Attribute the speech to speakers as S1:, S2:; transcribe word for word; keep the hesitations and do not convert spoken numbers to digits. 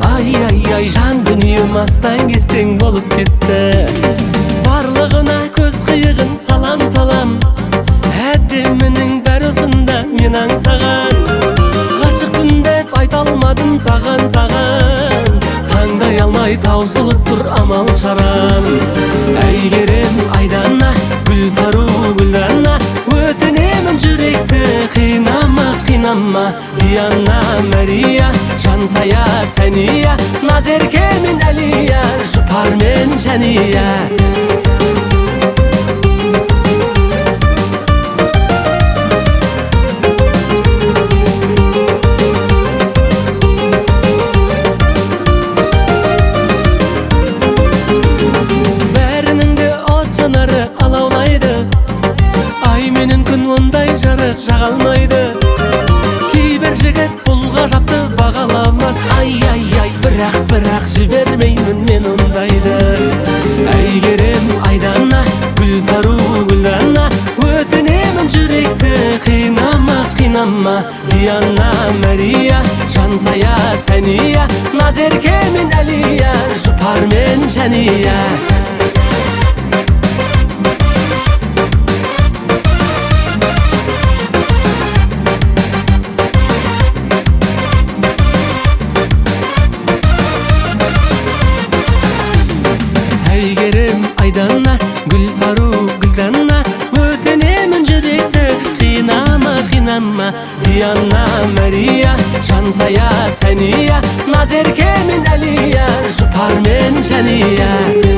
S1: Ай ай ай жан дүнием астан кестең болып кетті. Барлығына көз қиығын салам салам, әдемінің бәрі осында мен аңсаған. Ғашықпын деп айта алмадым саған саған, таңдай алмай таусылып тұр амал шарам. Әйгерім айдана, Гүлфару гүлдана, өтінемін жүректі қинама қинама. Диана Мария, Жансая Сәния, Назерке мен Әлия, жұпар мен Жәния. Алаулайды, ай менен күн ондай жарық жағалмайды. Кейбір жігіт бұл ғажапты бағаламас. Ай ай ай бірақ бірақ жібермеймін мен ондайды. Әйгерім айдана, Гүлфару гүлдана, өтінемін жүректі қинама қинама. Диана Мария, Жансая Сәния, Назерке мен Әлия, жұпар мен Жәния. Әйгерім айдана, Гүлфару гүлдана, өтінемін жүректі қинама қинама. Диана Мария, Жансая Сәния, Назерке мен Әлия, жұпар мен Жәния.